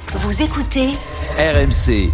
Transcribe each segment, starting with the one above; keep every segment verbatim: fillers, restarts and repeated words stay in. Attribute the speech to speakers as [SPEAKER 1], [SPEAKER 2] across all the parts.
[SPEAKER 1] Vous écoutez
[SPEAKER 2] R M C.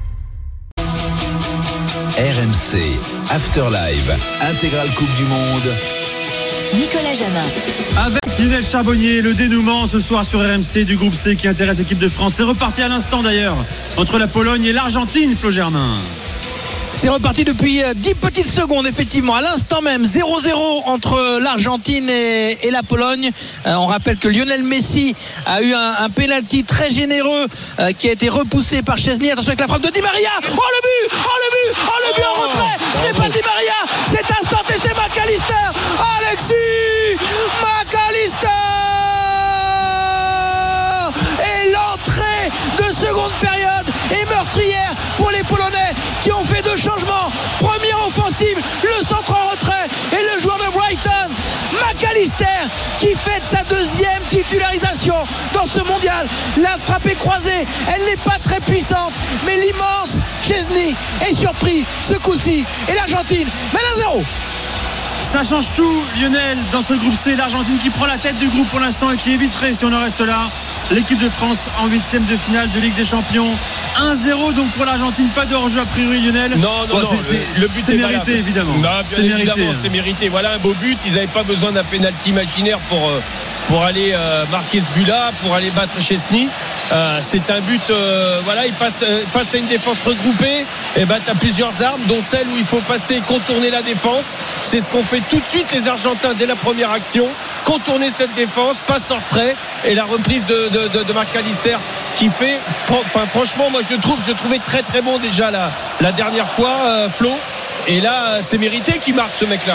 [SPEAKER 2] R M C Afterlive, intégrale Coupe du Monde.
[SPEAKER 1] Nicolas Jamin.
[SPEAKER 3] Avec Lionel Charbonnier, le dénouement ce soir sur R M C du groupe C qui intéresse l'équipe de France. C'est reparti à l'instant d'ailleurs entre la Pologne et l'Argentine, Flo Germain.
[SPEAKER 4] C'est reparti depuis dix petites secondes, effectivement. À l'instant même, zéro zéro entre l'Argentine et, et la Pologne. Euh, on rappelle que Lionel Messi a eu un, un pénalty très généreux euh, qui a été repoussé par Szczesny. Attention avec la frappe de Di Maria. Oh le but, oh le but, oh le but en retrait. Ce n'est pas Di Maria, c'est instant et c'est McAllister. Alexis McAllister. Et l'entrée de seconde période est meurtrière pour les Polonais qui ont fait deux changements. Première offensive, le centre en retrait et le joueur de Brighton, McAllister, qui fête sa deuxième titularisation dans ce mondial. La frappe est croisée, elle n'est pas très puissante, mais l'immense Szczesny est surpris ce coup-ci. Et l'Argentine mène un zéro.
[SPEAKER 3] Ça change tout, Lionel, dans ce groupe C. L'Argentine qui prend la tête du groupe pour l'instant et qui éviterait, si on en reste là, l'équipe de France en huitième de finale de Ligue des Champions. un zéro donc pour l'Argentine, pas de hors-jeu a priori, Lionel.
[SPEAKER 5] Non, non,
[SPEAKER 3] bon,
[SPEAKER 5] non,
[SPEAKER 3] c'est,
[SPEAKER 5] le, le but
[SPEAKER 3] c'est
[SPEAKER 5] est
[SPEAKER 3] mérité
[SPEAKER 5] valable.
[SPEAKER 3] évidemment.
[SPEAKER 5] Non, bien
[SPEAKER 3] c'est
[SPEAKER 5] évidemment,
[SPEAKER 3] mérité.
[SPEAKER 5] c'est mérité. Voilà un beau but. Ils n'avaient pas besoin d'un pénalty imaginaire pour euh, pour aller euh, marquer ce but-là, pour aller battre Szczesny. Euh, c'est un but, euh, voilà, il passe euh, face à une défense regroupée. Et ben, tu as plusieurs armes, dont celle où il faut passer, contourner la défense. C'est ce qu'ont fait tout de suite les Argentins dès la première action. Contourner cette défense, passe en retrait et la reprise de, de, de, de McAllister qui fait, enfin, franchement, moi je trouve, je trouvais très très bon déjà la, la dernière fois, euh, Flo. Et là, c'est mérité qu'il marque ce mec-là.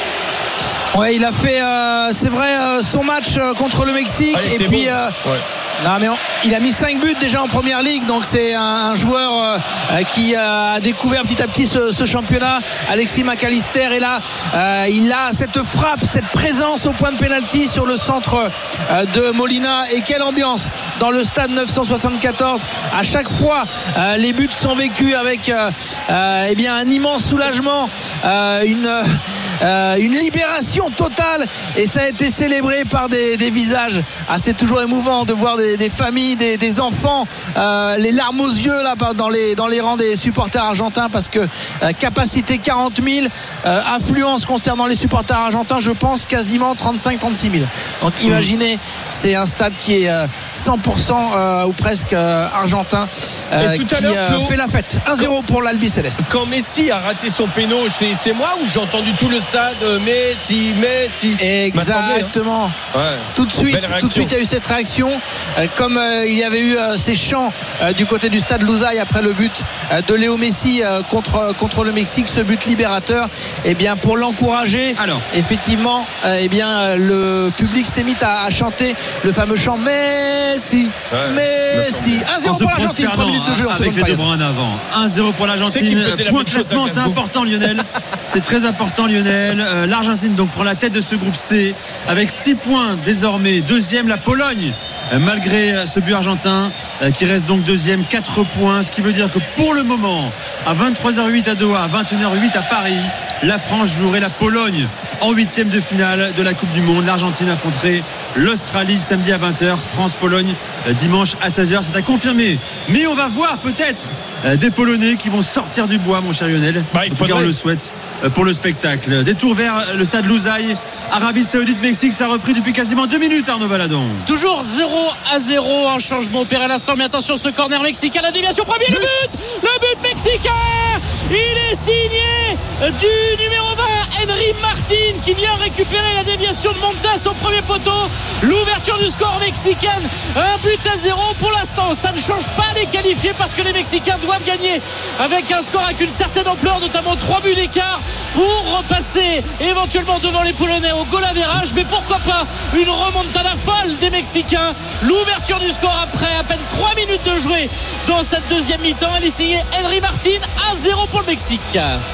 [SPEAKER 4] Ouais, il a fait, euh, c'est vrai, euh, son match euh, contre le Mexique.
[SPEAKER 5] Ah,
[SPEAKER 4] et puis,
[SPEAKER 5] bon.
[SPEAKER 4] euh,
[SPEAKER 5] ouais.
[SPEAKER 4] non, mais on, il a mis cinq buts déjà en première ligue. Donc, c'est un, un joueur euh, qui a découvert petit à petit ce, ce championnat. Alexis McAllister. Et là, euh, il a cette frappe, cette présence au point de pénalty sur le centre euh, de Molina. Et quelle ambiance dans le stade neuf cent soixante-quatorze. À chaque fois, euh, les buts sont vécus avec euh, euh, eh bien, un immense soulagement, euh, une. Euh, une libération totale, et ça a été célébré par des, des visages. Ah, c'est toujours émouvant de voir des, des familles, des, des enfants, euh, les larmes aux yeux là dans les, dans les rangs des supporters argentins, parce que euh, capacité quarante mille, euh, affluence concernant les supporters argentins, je pense quasiment trente-cinq à trente-six mille. Donc imaginez, c'est un stade qui est euh, cent pour cent euh, ou presque euh, argentin, euh, qui euh, Flo, fait la fête. un zéro pour l'Albi Céleste.
[SPEAKER 5] Quand Messi a raté son péno, c'est, c'est moi ou j'ai entendu tout le stade Messi, Messi.
[SPEAKER 4] Exactement.
[SPEAKER 5] Hein. Ouais.
[SPEAKER 4] Tout de suite, tout de suite, il y a eu cette réaction. Euh, comme euh, il y avait eu euh, ces chants euh, du côté du stade Loussail après le but euh, de Léo Messi euh, contre contre le Mexique, ce but libérateur. Et eh bien pour l'encourager, alors effectivement, euh, eh bien euh, le public s'est mis à, à chanter le fameux chant Messi, ouais, Messi. un zéro pour l'Argentine. trois minutes de jeu en
[SPEAKER 3] avec les deux bras en avant. un zéro pour l'Argentine. Point classement, c'est important, Lionel. C'est très important, Lionel. Euh, L'Argentine donc prend la tête de ce groupe C avec six points désormais. Deuxième la Pologne euh, malgré ce but argentin euh, qui reste donc deuxième, quatre points, ce qui veut dire que pour le moment à vingt-trois heures huit à Doha, à vingt et une heures huit à Paris, la France jouerait la Pologne en huitième de finale de la Coupe du Monde. L'Argentine affronterait l'Australie samedi à vingt heures, France-Pologne euh, dimanche à seize heures. C'est à confirmer, mais on va voir peut-être euh, des Polonais qui vont sortir du bois, mon cher Lionel. Bah, en tout cas on le souhaite euh, pour le spectacle. Détour vers le stade Loussail, Arabie Saoudite, Mexique, ça a repris depuis quasiment deux minutes, Arnaud Valadon.
[SPEAKER 6] Toujours zéro à zéro, un changement opéré à l'instant, mais attention, ce corner mexicain, la déviation, premier, le but, le but mexicain, il est signé du numéro vingt, Henry Martin, qui vient récupérer la déviation de Montes au premier poteau. L'ouverture du score mexicain, un but à zéro pour l'instant. Ça ne change pas les qualifiés parce que les Mexicains doivent gagner avec un score avec une certaine ampleur, notamment trois buts d'écart, pour repasser éventuellement devant les Polonais au goal average. Mais pourquoi pas une remontada folle des Mexicains. L'ouverture du score après à peine trois minutes de jouer dans cette deuxième mi-temps. Elle est signée Henry Martin. un zéro pour le Mexique.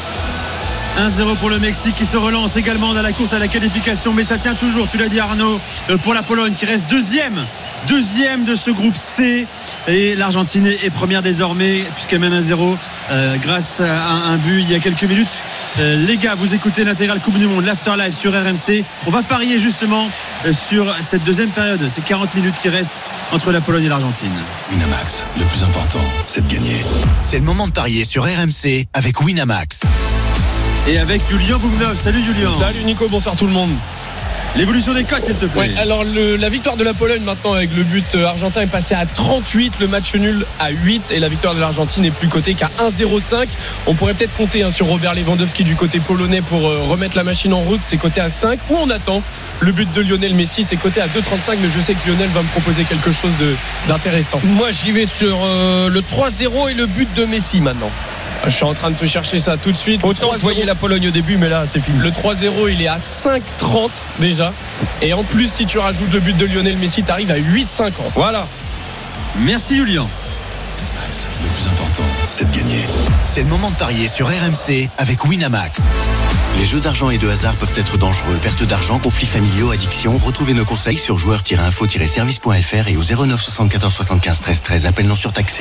[SPEAKER 3] un zéro pour le Mexique qui se relance également dans la course à la qualification, mais ça tient toujours, tu l'as dit Arnaud, pour la Pologne qui reste deuxième deuxième de ce groupe C, et l'Argentine est première désormais puisqu'elle mène un zéro euh, grâce à un, un but il y a quelques minutes. Euh, les gars, vous écoutez l'intégrale Coupe du Monde, l'Afterlife sur R M C. On va parier justement euh, sur cette deuxième période, ces quarante minutes qui restent entre la Pologne et l'Argentine.
[SPEAKER 2] Winamax, le plus important, c'est de gagner.
[SPEAKER 7] C'est le moment de parier sur R M C avec Winamax.
[SPEAKER 3] Et avec Julien Boumnov. Salut Julien.
[SPEAKER 5] Salut Nico, bonsoir tout le monde.
[SPEAKER 3] L'évolution des cotes, s'il te plaît.
[SPEAKER 5] Ouais, alors le, la victoire de la Pologne maintenant avec le but argentin est passée à trente-huit, le match nul à huit, et la victoire de l'Argentine est plus cotée qu'à un virgule zéro cinq. On pourrait peut-être compter hein, sur Robert Lewandowski du côté polonais pour euh, remettre la machine en route, c'est coté à cinq, ou on attend le but de Lionel Messi, c'est coté à deux virgule trente-cinq, mais je sais que Lionel va me proposer quelque chose de, d'intéressant.
[SPEAKER 8] Moi j'y vais sur euh, le trois zéro et le but de Messi maintenant.
[SPEAKER 5] Je suis en train de te chercher ça tout de suite.
[SPEAKER 8] Autant je voyais la Pologne au début, mais là c'est fini.
[SPEAKER 5] Le trois zéro il est à cinq trente déjà, et en plus si tu rajoutes le but de Lionel Messi tu arrives à huit cinquante.
[SPEAKER 8] Voilà.
[SPEAKER 3] Merci Julien.
[SPEAKER 2] Max, le plus important, c'est de gagner.
[SPEAKER 7] C'est le moment de parier sur R M C avec Winamax. Les jeux d'argent et de hasard peuvent être dangereux. Perte d'argent, conflits familiaux, addiction. Retrouvez nos conseils sur joueurs tiret info tiret service point f r et au zéro neuf soixante-quatorze soixante-quinze treize treize. Appel non surtaxé.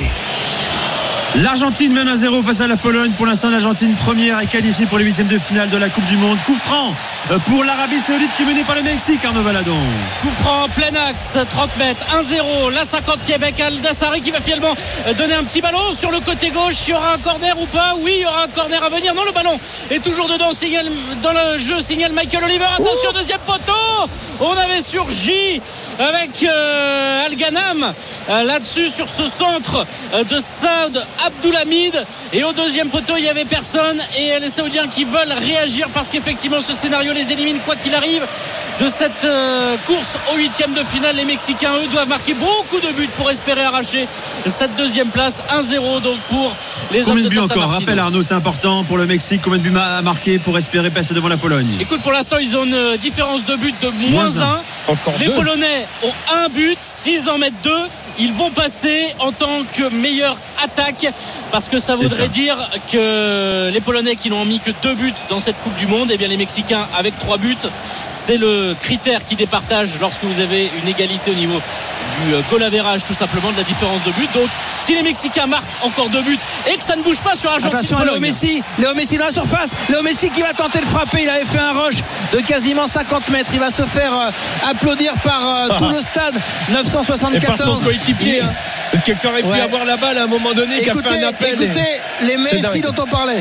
[SPEAKER 3] L'Argentine mène un zéro face à la Pologne. Pour l'instant, l'Argentine première est qualifiée pour les huitièmes de finale de la Coupe du Monde. Coup franc pour l'Arabie Saoudite qui est menée par le Mexique, Arnaud Valadon.
[SPEAKER 6] Coup franc, plein axe, trente mètres, un zéro. La cinquantième avec Al-Dassari qui va finalement donner un petit ballon sur le côté gauche. Il y aura un corner ou pas? Oui, il y aura un corner à venir. Non, le ballon est toujours dedans. Signal, dans le jeu, signale Michael Oliver. Attention, Ouh. Deuxième poteau. On avait surgi avec euh, Al-Ghanam euh, là-dessus sur ce centre euh, de Saad Abdoulhamid, et au deuxième poteau il n'y avait personne, et les Saoudiens qui veulent réagir parce qu'effectivement ce scénario les élimine quoi qu'il arrive de cette euh, course au huitième de finale. Les Mexicains eux doivent marquer beaucoup de buts pour espérer arracher cette deuxième place. Un zéro donc pour les hommes de Tata Martino.
[SPEAKER 3] Combien de buts encore? Rappelle Arnaud, c'est important pour le Mexique. Combien de buts à marquer pour espérer passer devant la Pologne?
[SPEAKER 6] Écoute, pour l'instant ils ont une différence de but de moins un. Les deux. Polonais ont un but, s'ils en mettent deux ils vont passer en tant que meilleure attaque, parce que ça voudrait ça. dire que les Polonais qui n'ont mis que deux buts dans cette Coupe du Monde, et eh bien les Mexicains avec trois buts, c'est le critère qui départage lorsque vous avez une égalité au niveau du goal average, tout simplement, de la différence de but. Donc si les Mexicains marquent encore deux buts et que ça ne bouge pas sur Argentine,
[SPEAKER 4] attention à Léo Messi, Léo Messi dans la surface, Léo Messi qui va tenter de frapper. Il avait fait un rush de quasiment cinquante mètres, il va se faire euh, applaudir par euh, tout le stade. Neuf cent soixante-quatorze.
[SPEAKER 8] Et par son coéquipier, hein. Quelqu'un aurait pu ouais. avoir la balle à un moment donné, écoutez, qui a fait un appel.
[SPEAKER 4] Écoutez et... les Messi dont on parlait.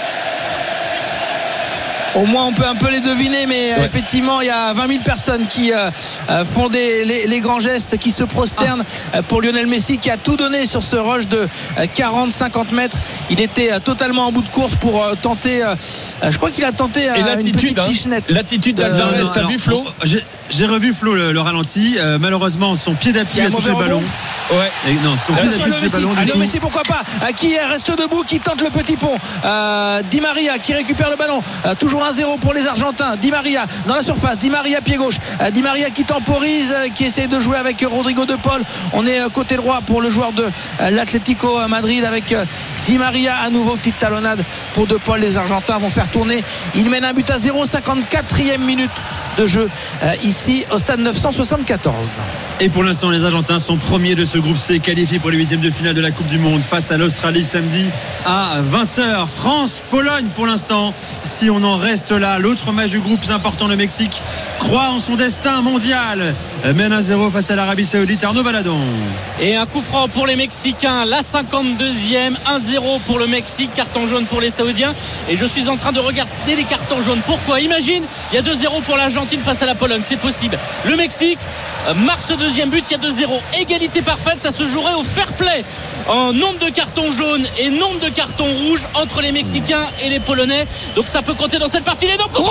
[SPEAKER 4] Au moins on peut un peu les deviner, mais ouais. effectivement il y a vingt mille personnes qui euh, font des, les, les grands gestes, qui se prosternent ah. pour Lionel Messi, qui a tout donné sur ce rush de quarante à cinquante mètres. Il était euh, totalement en bout de course pour euh, tenter euh, je crois qu'il a tenté euh, une petite
[SPEAKER 8] hein,
[SPEAKER 4] pichenette.
[SPEAKER 8] L'attitude d'Alvarez, t'as vu Flo?
[SPEAKER 3] j'ai, j'ai revu Flo le, le ralenti, euh, malheureusement son pied d'appui a, a touché le ballon.
[SPEAKER 8] Ouais.
[SPEAKER 3] Et non, son pied d'appui a touché le ballon.
[SPEAKER 4] Léo Messi, pourquoi pas, qui reste debout, qui tente le petit pont. euh, Di Maria qui récupère le ballon, euh, toujours un zéro pour les Argentins. Di Maria dans la surface, Di Maria pied gauche, euh, Di Maria qui temporise, euh, qui essaie de jouer avec Rodrigo de Paul. On est euh, côté droit pour le joueur de euh, l'Atlético Madrid avec euh, Di Maria, à nouveau petite talonnade pour De Paul. Les Argentins vont faire tourner, ils mènent un but à zéro, cinquante-quatrième minute de jeu euh, ici au stade neuf cent soixante-quatorze.
[SPEAKER 3] Et pour l'instant les Argentins sont premiers de ce groupe C, qualifiés pour les huitièmes de finale de la Coupe du Monde face à l'Australie samedi à vingt heures. France-Pologne pour l'instant, si on en reste là. L'autre match du groupe plus important, le Mexique croit en son destin mondial, mène un zéro face à l'Arabie Saoudite. Arnaud Valadon.
[SPEAKER 6] Et un coup franc pour les Mexicains, la cinquante-deuxième, un zéro pour le Mexique, carton jaune pour les Saoudiens. Et je suis en train de regarder les cartons jaunes. Pourquoi? Imagine, il y a deux zéro pour l'Argentine face à la Pologne, c'est possible. Le Mexique marque ce deuxième but, il y a deux zéro, égalité parfaite, ça se jouerait au fair play en nombre de cartons jaunes et nombre de cartons rouges entre les Mexicains et les Polonais. Donc ça peut compter dans cette partie. Et donc oh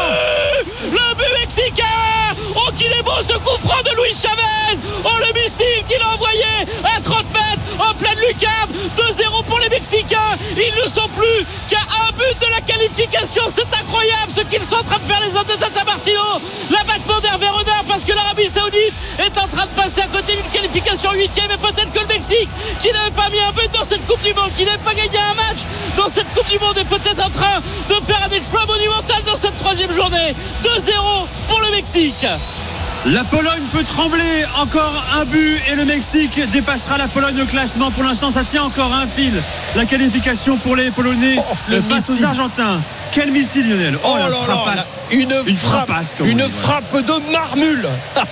[SPEAKER 6] le but, le but mexicain. Oh qu'il est beau ce coup franc de Luis Chavez. Oh le missile qu'il a envoyé à trente mètres en pleine lucarne. Deux zéro pour les Mexicains. Ils ne sont plus qu'à un but de la qualification. C'est incroyable ce qu'ils sont en train de faire les hommes de Tata Martino. L'abattement d'Hervé Renard, parce que l'Arabie Saoudite est en train de passer à côté d'une qualification huitième, et peut-être que le Mexique, qui n'avait pas mis un but dans cette Coupe du Monde, qui n'avait pas gagné un match dans cette Coupe du Monde, est peut-être en train de faire un exploit monumental dans cette troisième journée. Deux zéro pour le Mexique.
[SPEAKER 3] La Pologne peut trembler, encore un but et le Mexique dépassera la Pologne au classement. Pour l'instant, ça tient encore un fil. La qualification pour les Polonais oh, le face missile. Aux Argentins. Quel missile, Lionel!
[SPEAKER 8] Oh, oh la frappasse! Une, une frappe, frappasse, une frappe de marmule!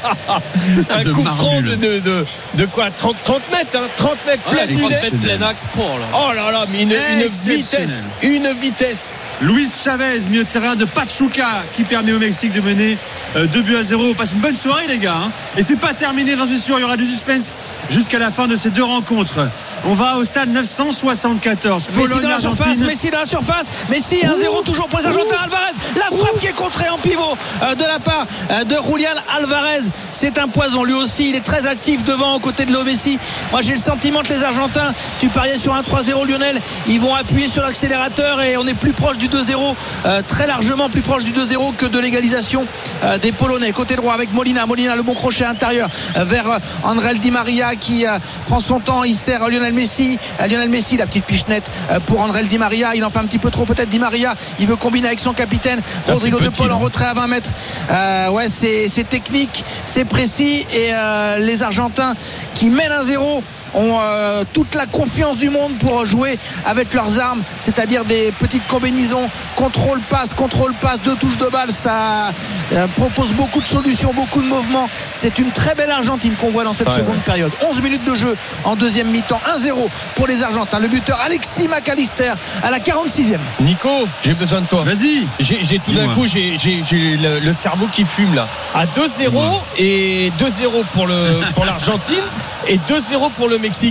[SPEAKER 8] Un de coup franc de, de, de, de quoi? trente, trente mètres, hein, trente mètres
[SPEAKER 6] ouais,
[SPEAKER 8] plein
[SPEAKER 6] trente mètres plein axe pour là.
[SPEAKER 8] Oh là là, mais une, une vitesse! Une vitesse!
[SPEAKER 3] Luis Chavez, milieu de terrain de Pachuca, qui permet au Mexique de mener euh, deux buts à zéro. On passe une bonne soirée, les gars. Hein. Et c'est pas terminé, j'en suis sûr. Il y aura du suspense jusqu'à la fin de ces deux rencontres. On va au stade neuf cent soixante-quatorze.
[SPEAKER 4] Messi dans la surface, Messi dans la surface. Messi un zéro toujours pour les Argentins. Alvarez, la frappe qui est contrée en pivot euh, de la part euh, de Julián Alvarez. C'est un poison, lui aussi. Il est très actif devant aux côtés de Léo Messi. Moi, j'ai le sentiment que les Argentins, tu pariais sur un trois zéro, Lionel, ils vont appuyer sur l'accélérateur et on est plus proche du deux zéro, euh, très largement plus proche du deux zéro que de l'égalisation euh, des Polonais. Côté droit avec Molina. Molina, le bon crochet intérieur euh, vers euh, Andrel Di Maria qui euh, prend son temps. Il sert Lionel Messi. Euh, Lionel Messi, la petite pichenette euh, pour Andrel Di Maria. Il en fait un petit peu trop peut-être Di Maria. Il veut combiner avec son capitaine Rodrigo de Paul en retrait à vingt mètres. Euh, ouais, c'est, c'est technique, c'est précis et euh, les Argentins qui mènent un zéro ont euh, toute la confiance du monde pour jouer avec leurs armes, c'est-à-dire des petites combinaisons, contrôle passe, contrôle passe, deux touches de balle. Ça euh, propose beaucoup de solutions, beaucoup de mouvements. C'est une très belle Argentine qu'on voit dans cette ouais, seconde ouais. période. onze minutes de jeu en deuxième mi-temps, un zéro pour les Argentins. Le buteur Alexis McAllister à la quarante-sixième.
[SPEAKER 8] Nico, j'ai besoin de toi.
[SPEAKER 3] Vas-y.
[SPEAKER 8] J'ai, j'ai tout Dis-moi. d'un coup j'ai, j'ai, j'ai le, le cerveau qui fume là. À deux zéro Dis-moi. Et deux zéro pour, le, pour l'Argentine et deux zéro pour le Mexique.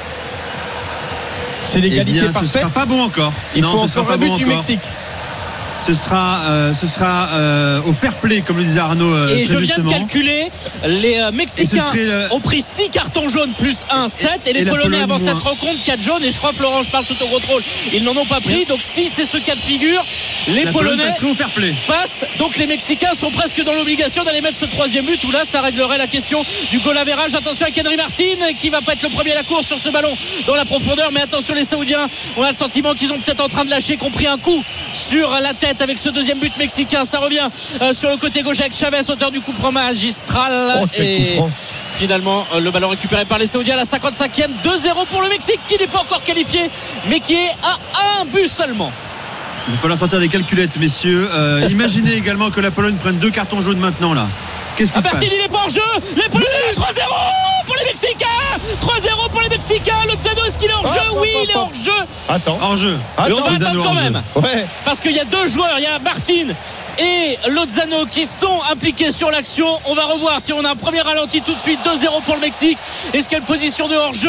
[SPEAKER 8] C'est l'égalité
[SPEAKER 3] eh bien,
[SPEAKER 8] parfaite.
[SPEAKER 3] Ce sera pas bon encore.
[SPEAKER 8] Il
[SPEAKER 3] non,
[SPEAKER 8] faut
[SPEAKER 3] ce
[SPEAKER 8] encore
[SPEAKER 3] sera
[SPEAKER 8] un
[SPEAKER 3] pas
[SPEAKER 8] but
[SPEAKER 3] bon
[SPEAKER 8] du
[SPEAKER 3] encore.
[SPEAKER 8] Mexique.
[SPEAKER 3] Ce sera, euh, ce sera euh, au fair play, comme le disait Arnaud. Euh,
[SPEAKER 6] et
[SPEAKER 3] très
[SPEAKER 6] je viens
[SPEAKER 3] justement.
[SPEAKER 6] de calculer, les euh, Mexicains le... ont pris six cartons jaunes plus un, sept. Et, et les et Polonais avant cette rencontre, quatre jaunes. Et je crois, Florent, je parle sous ton contrôle, ils n'en ont pas pris. Donc si c'est ce cas de figure, les
[SPEAKER 3] la
[SPEAKER 6] Polonais
[SPEAKER 3] au fair play.
[SPEAKER 6] passent. Donc les Mexicains sont presque dans l'obligation d'aller mettre ce troisième but. Où là, ça réglerait la question du goal average. Attention avec Henry Martin, qui va pas être le premier à la course sur ce ballon dans la profondeur. Mais attention, les Saoudiens, on a le sentiment qu'ils ont peut-être en train de lâcher, qu'on pris un coup sur la tête avec ce deuxième but mexicain. Ça revient euh, sur le côté gauche avec Chavez, auteur du coup franc magistral.
[SPEAKER 8] Oh,
[SPEAKER 6] et finalement euh, le ballon récupéré par les Saoudiens à la cinquante-cinquième. deux zéro pour le Mexique qui n'est pas encore qualifié mais qui est à un but seulement.
[SPEAKER 3] Il va falloir sortir des calculettes, messieurs. euh, imaginez également que la Pologne prenne deux cartons jaunes maintenant là. Qu'est-ce qui se passe?
[SPEAKER 6] Bertini n'est pas hors jeu. Les Polonais, trois zéro pour les Mexicains. trois zéro pour les Mexicains. Lozano, est-ce qu'il est hors jeu?
[SPEAKER 8] Ah,
[SPEAKER 6] oui,
[SPEAKER 8] ah,
[SPEAKER 6] il est
[SPEAKER 8] ah,
[SPEAKER 6] hors jeu.
[SPEAKER 3] Attends, hors jeu.
[SPEAKER 6] Mais on va attendre quand même.
[SPEAKER 8] Ouais.
[SPEAKER 6] Parce qu'il y a deux joueurs. Il y a Martin et Lozano qui sont impliqués sur l'action. On va revoir. Tiens, on a un premier ralenti tout de suite. deux zéro pour le Mexique. Est-ce qu'il y a une position de hors jeu?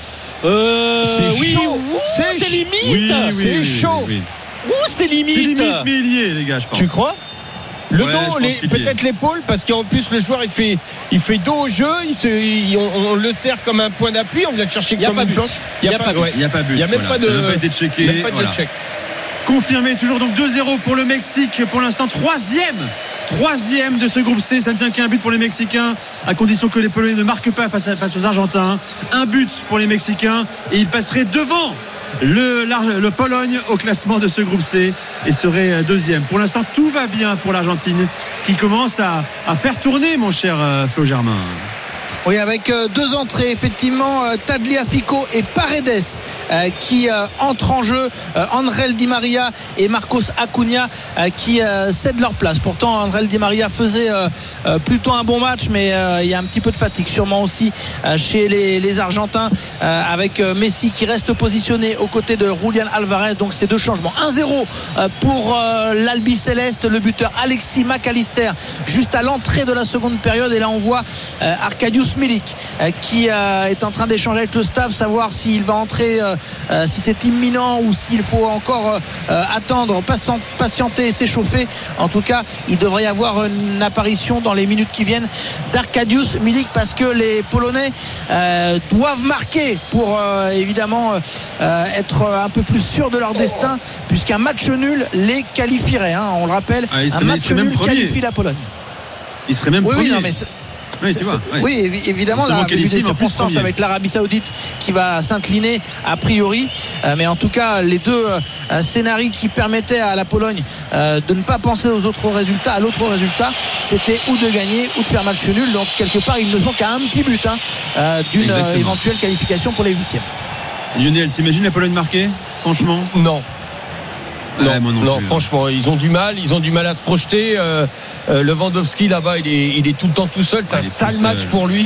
[SPEAKER 8] euh, C'est
[SPEAKER 6] oui,
[SPEAKER 8] chaud.
[SPEAKER 6] Ouh, c'est, c'est limite.
[SPEAKER 3] Oui, oui,
[SPEAKER 8] c'est
[SPEAKER 3] oui,
[SPEAKER 8] chaud.
[SPEAKER 3] Oui, oui.
[SPEAKER 6] Ouh, c'est limite.
[SPEAKER 3] C'est limite, mais il y est, les gars, je pense.
[SPEAKER 8] Tu crois? Le
[SPEAKER 3] ouais,
[SPEAKER 8] dos, les, peut-être l'épaule, parce qu'en plus le joueur il fait, il fait dos au jeu, il se, il, on, on le sert comme un point d'appui, on vient le chercher comme une planche.
[SPEAKER 3] Il n'y a, a, ouais, a pas but. Il n'y a même voilà. pas de. Ça n'a pas été checké.
[SPEAKER 8] Il n'y a pas de
[SPEAKER 3] voilà.
[SPEAKER 8] check.
[SPEAKER 3] Confirmé, toujours donc deux zéro pour le Mexique. Pour l'instant, troisième. Troisième de ce groupe C. Ça ne tient qu'un but pour les Mexicains, à condition que les Polonais ne marquent pas face, à, face aux Argentins. Un but pour les Mexicains et ils passeraient devant Le, le Pologne au classement de ce groupe C et serait deuxième. Pour l'instant, tout va bien pour l'Argentine qui commence à, à faire tourner, mon cher Flo Germain.
[SPEAKER 4] Oui, avec euh, deux entrées, effectivement, euh, Tagliafico et Paredes euh, qui euh, entrent en jeu. Euh, Andrel Di Maria et Marcos Acuna euh, qui euh, cèdent leur place. Pourtant, Andrel Di Maria faisait euh, euh, plutôt un bon match, mais euh, il y a un petit peu de fatigue, sûrement aussi euh, chez les, les Argentins, euh, avec euh, Messi qui reste positionné aux côtés de Julián Alvarez. Donc, ces deux changements. un zéro euh, pour euh, l'Albi Céleste, le buteur Alexis McAllister, juste à l'entrée de la seconde période. Et là, on voit euh, Arkadiusz Milik euh, qui euh, est en train d'échanger avec le staff, savoir s'il va entrer, euh, euh, si c'est imminent ou s'il faut encore euh, attendre, patienter et s'échauffer. En tout cas, il devrait y avoir une apparition dans les minutes qui viennent d'Arkadiusz Milik, parce que les Polonais euh, doivent marquer pour euh, évidemment euh, être un peu plus sûrs de leur destin, puisqu'un match nul les qualifierait, hein, on le rappelle.
[SPEAKER 3] Ah,
[SPEAKER 4] un match nul qualifie la Pologne.
[SPEAKER 3] Il serait même
[SPEAKER 4] oui,
[SPEAKER 3] premier.
[SPEAKER 4] oui, non, mais
[SPEAKER 3] Oui, tu vois,
[SPEAKER 4] oui. oui évidemment, là, vu les circonstances avec l'Arabie Saoudite qui va s'incliner a priori, euh, mais en tout cas les deux euh, scénarios qui permettaient à la Pologne euh, de ne pas penser aux autres résultats, à l'autre résultat, c'était ou de gagner ou de faire match nul. Donc quelque part ils ne sont qu'à un petit but hein, euh, d'une euh, éventuelle qualification pour les huitièmes.
[SPEAKER 3] Lionel, t'imagines la Pologne marquée, franchement?
[SPEAKER 5] Non. Non, ouais, non, non franchement, ils ont du mal, ils ont du mal à se projeter. Euh, euh, Lewandowski là-bas, il est, il est tout le temps tout seul. C'est ouais, un sale match pour lui.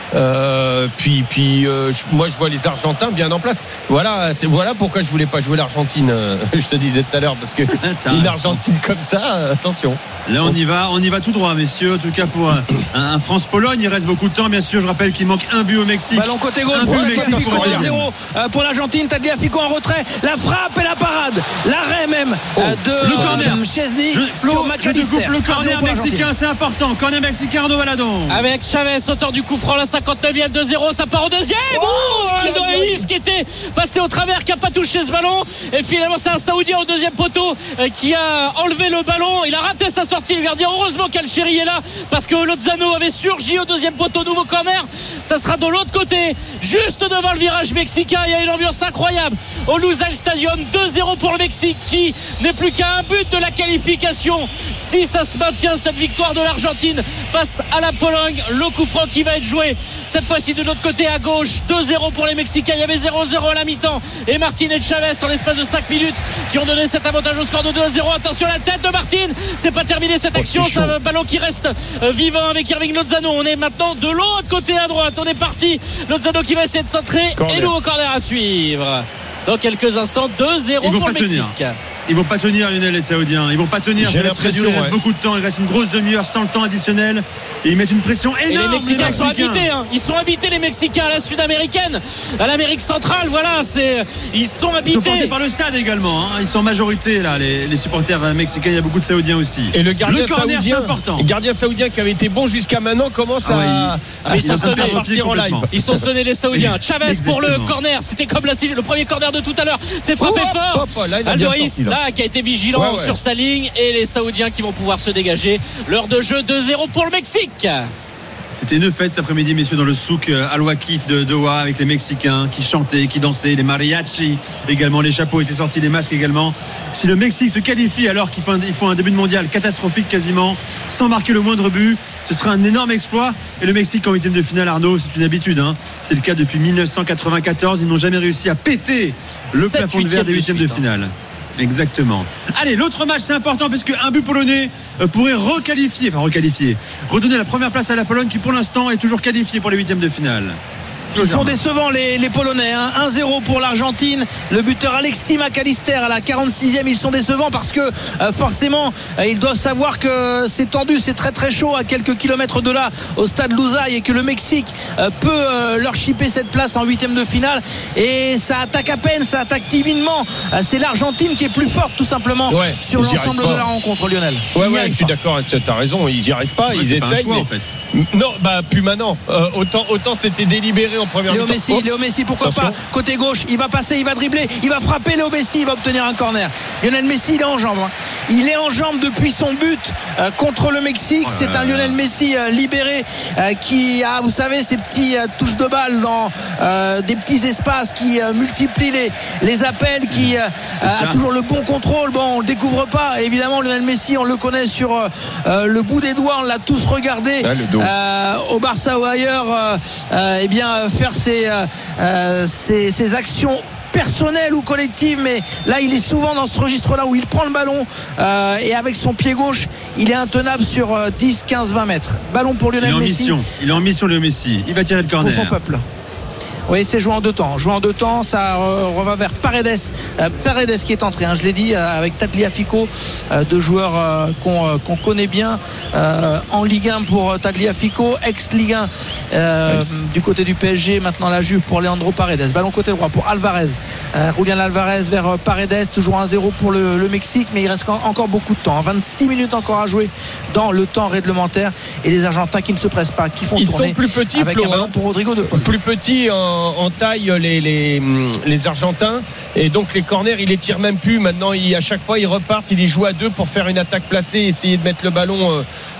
[SPEAKER 5] Euh, puis, puis euh, je, moi, je vois les Argentins bien en place. Voilà, c'est voilà pourquoi je voulais pas jouer l'Argentine. Euh, je te disais tout à l'heure parce que une Argentine comme ça, euh, attention.
[SPEAKER 3] Là, on y va, on y va tout droit, messieurs. En tout cas, pour un, un France-Pologne, il reste beaucoup de temps. Bien sûr, je rappelle qu'il manque un but au Mexique.
[SPEAKER 4] Ballon côté gauche, un but au Mexique pour un zéro pour l'Argentine. Tagliafico en retrait, la frappe et la parade, l'arrêt même oh. de
[SPEAKER 3] le corner.
[SPEAKER 4] Chesney.
[SPEAKER 3] Je, Flo, je te coupe le corner mexicain, c'est important. Corner mexicain, Arnaud Valadon.
[SPEAKER 6] Avec Chavez, auteur du coup franc, la cinquante-neuvième, deux zéro, ça part au deuxième. Oh, Aldo Hayes qui était passé au travers, qui n'a pas touché ce ballon. Et finalement, c'est un Saoudien au deuxième poteau qui a enlevé le ballon. Il a raté sa sortie, le gardien. Heureusement qu'Alchéri est là parce que Lozano avait surgi au deuxième poteau. Nouveau corner, ça sera de l'autre côté, juste devant le virage mexicain. Il y a une ambiance incroyable au Lusail Stadium. Deux zéro pour le Mexique qui n'est plus qu'à un but de la qualification. Si ça se maintient, cette victoire de l'Argentine face à la Pologne, le coup franc qui va être joué cette fois-ci de l'autre côté à gauche. Deux zéro pour les Mexicains. Il y avait zéro zéro à la mi-temps et Martin et Chavez en l'espace de cinq minutes qui ont donné cet avantage au score de deux à zéro. Attention à la tête de Martin, c'est pas terminé cette action. C'est un ballon qui reste vivant avec Irving Lozano. On est maintenant de l'autre côté à droite, on est parti. Lozano qui va essayer de centrer et nouveau corner à suivre dans quelques instants. Deux zéro pour le Mexique.
[SPEAKER 3] Ils vont pas tenir, Lionel, les Saoudiens. Ils vont pas tenir.
[SPEAKER 5] J'ai l'impression.
[SPEAKER 3] Il reste ouais. beaucoup de temps. Il reste une grosse demi-heure sans le temps additionnel. Et ils mettent une pression énorme.
[SPEAKER 6] Et les Mexicains, les Mexicains. sont habités. Hein. Ils sont habités, les Mexicains, à la Sud-Américaine, à l'Amérique centrale. Voilà, c'est. Ils sont habités.
[SPEAKER 3] Ils sont portés par le stade également. Hein. Ils sont en majorité là, les, les supporters mexicains. Il y a beaucoup de Saoudiens aussi.
[SPEAKER 5] Et le gardien
[SPEAKER 3] le corner,
[SPEAKER 5] saoudien,
[SPEAKER 3] c'est important.
[SPEAKER 5] Le gardien saoudien qui avait été bon jusqu'à maintenant commence
[SPEAKER 3] ah,
[SPEAKER 5] à,
[SPEAKER 3] oui.
[SPEAKER 5] à,
[SPEAKER 6] ils, sont sonnés,
[SPEAKER 5] à partir en live.
[SPEAKER 6] Ils sont sonnés les Saoudiens. Chavez pour le corner. C'était comme la, le premier corner de tout à l'heure. C'est frappé
[SPEAKER 5] oh,
[SPEAKER 6] fort.
[SPEAKER 5] Hop, hop, là,
[SPEAKER 6] Aldo Hayes là qui a été vigilant. Ouais, ouais. Sur sa ligne et les Saoudiens qui vont pouvoir se dégager. L'heure de jeu deux zéro pour le Mexique.
[SPEAKER 3] C'était une fête cet après-midi, messieurs, dans le souk Al-Wakif de Doha avec les Mexicains qui chantaient, qui dansaient, les mariachis également, les chapeaux étaient sortis, les masques également. Si le Mexique se qualifie alors qu'ils font un début de mondial catastrophique quasiment, sans marquer le moindre but, ce sera un énorme exploit. Et le Mexique en huitième de finale, Arnaud, c'est une habitude. Hein. C'est le cas depuis dix-neuf cent quatre-vingt-quatorze. Ils n'ont jamais réussi à péter le plafond de verre des huitièmes de finale. Exactement. Allez, l'autre match c'est important parce qu'un but polonais pourrait requalifier, enfin requalifier, redonner la première place à la Pologne qui pour l'instant est toujours qualifiée pour les huitièmes de finale.
[SPEAKER 4] Ils sont décevants les, les Polonais hein. un zéro pour l'Argentine. Le buteur Alexis McAllister à la quarante-sixième. Ils sont décevants parce que euh, forcément euh, ils doivent savoir que c'est tendu, c'est très très chaud à quelques kilomètres de là au stade Lusail et que le Mexique euh, peut euh, leur chipper cette place en huitième de finale. Et ça attaque à peine, ça attaque timidement. euh, C'est l'Argentine qui est plus forte tout simplement ouais, sur l'ensemble de la rencontre, Lionel.
[SPEAKER 5] Ouais ouais, je suis d'accord, tu as raison, ils n'y arrivent pas, ouais, ils essayent
[SPEAKER 3] choix,
[SPEAKER 5] mais...
[SPEAKER 3] en fait.
[SPEAKER 5] Non, bah plus maintenant. Euh, autant autant c'était délibéré en première
[SPEAKER 4] Léo Messi, oh. Léo Messi, pourquoi Attention. pas côté gauche, il va passer, il va dribbler, il va frapper. Léo Messi, il va obtenir un corner. Lionel Messi, il est en jambes. Hein. Il est en jambes depuis son but euh, contre le Mexique. Oh C'est un Lionel Messi euh, libéré euh, qui a, vous savez, ces petits euh, touches de balle dans euh, des petits espaces qui euh, multiplient les, les appels, qui euh, a toujours le bon contrôle. Bon, on le découvre pas. Évidemment, Lionel Messi, on le connaît sur euh, le bout des doigts. On l'a tous regardé Ça, euh, au Barça ou ailleurs. Euh, euh, eh bien, faire ses Euh, euh, ses, ses actions personnelles ou collectives, mais là il est souvent dans ce registre là où il prend le ballon euh, et avec son pied gauche il est intenable sur euh, dix, quinze, vingt mètres. Ballon pour Lionel
[SPEAKER 3] il
[SPEAKER 4] Messi.
[SPEAKER 3] Mission. Il est en mission, Léo Messi. Il va tirer le corner
[SPEAKER 4] pour son peuple. Oui, c'est joué en deux temps. Joué en deux temps, ça euh, revient vers Paredes. Euh, Paredes qui est entré, hein, je l'ai dit, euh, avec Tagliafico, euh, deux joueurs euh, qu'on, euh, qu'on connaît bien euh, en Ligue un pour Tagliafico, ex-Ligue un euh, nice. Du côté du P S G, maintenant la Juve pour Leandro Paredes. Ballon côté droit pour Alvarez. Euh, Julián Alvarez vers euh, Paredes, toujours un zéro pour le, le Mexique, mais il reste encore beaucoup de temps. Hein, vingt-six minutes encore à jouer dans le temps réglementaire et les Argentins qui ne se pressent pas, qui font
[SPEAKER 5] Ils
[SPEAKER 4] tourner
[SPEAKER 5] sont plus petits,
[SPEAKER 4] avec
[SPEAKER 5] Flo,
[SPEAKER 4] un ballon
[SPEAKER 5] hein.
[SPEAKER 4] pour Rodrigo de Paul.
[SPEAKER 5] Plus petits en en taille les, les, les Argentins et donc les corners ils les tirent même plus maintenant. Il, à chaque fois ils repartent, ils les jouent à deux pour faire une attaque placée, essayer de mettre le ballon euh,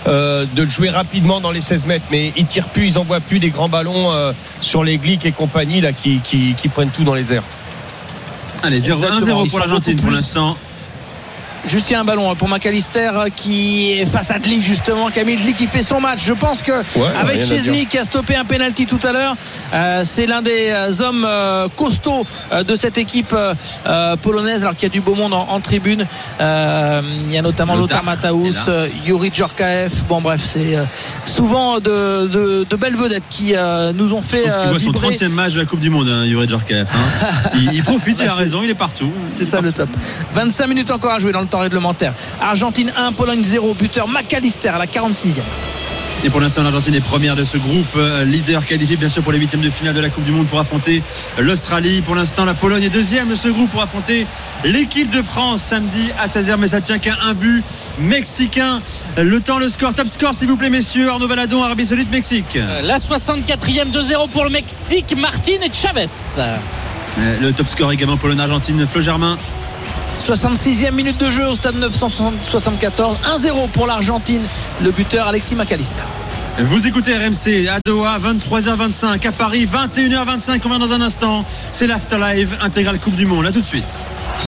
[SPEAKER 8] euh, de le jouer rapidement dans les seize mètres, mais ils tirent plus, ils envoient plus des grands ballons euh, sur les Glick et compagnie là qui, qui, qui prennent tout dans les airs.
[SPEAKER 3] Allez, un zéro pour l'Argentine pour l'instant.
[SPEAKER 4] Juste il y a un ballon pour McAllister qui est face à Dlik justement. Kamil Dlik qui fait son match. Je pense que ouais, avec Szczesny qui a stoppé un penalty tout à l'heure, euh, c'est l'un des hommes euh, costauds euh, de cette équipe euh, polonaise, alors qu'il y a du beau monde en, en tribune. Euh, il y a notamment Lothar Matthäus, euh, Yuri Djorkaeff. Bon bref, c'est euh, souvent de, de, de belles vedettes qui euh, nous ont fait.
[SPEAKER 3] Je pense qu'il
[SPEAKER 4] euh,
[SPEAKER 3] voit son trentième match de la Coupe du Monde, hein, Yuri Djorkaeff. Hein. il, il profite, il a raison, il est partout.
[SPEAKER 4] C'est ça le top. vingt-cinq minutes encore à jouer dans le temps réglementaire. Argentine un, Pologne zéro, buteur McAllister à la quarante-sixième.
[SPEAKER 3] Et pour l'instant, l'Argentine est première de ce groupe, leader qualifié bien sûr pour les huitièmes de finale de la Coupe du Monde pour affronter l'Australie. Pour l'instant, la Pologne est deuxième de ce groupe pour affronter l'équipe de France samedi à seize heures, mais ça tient qu'à un but mexicain. Le temps, le score, top score s'il vous plaît messieurs. Arnaud Valadon, Arabie Saoudite, Mexique.
[SPEAKER 6] La soixante-quatrième, deux zéro pour le Mexique, Martin et Chavez.
[SPEAKER 3] Le top score également Pologne-Argentine, Flo Germain.
[SPEAKER 4] soixante-sixième minute de jeu au stade neuf cent soixante-quatorze, un zéro pour l'Argentine, le buteur Alexis McAllister.
[SPEAKER 3] Vous écoutez R M C à Doha, vingt-trois heures vingt-cinq, à Paris vingt et une heures vingt-cinq. On va dans un instant, c'est l'Afterlive intégrale Coupe du Monde. À tout de suite.